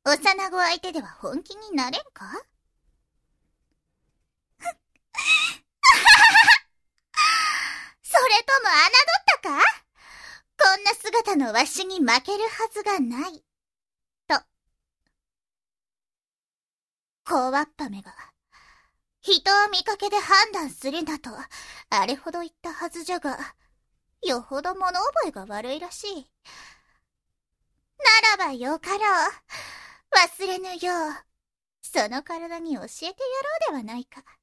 幼子相手では本気になれんか？それとも侮ったか？こんな姿のわしに負けるはずがない。と。こわっぱめが、人を見かけで判断するなと、あれほど言ったはずじゃが、よほど物覚えが悪いらしい。ならばよかろう。忘れぬよう、その体に教えてやろうではないか。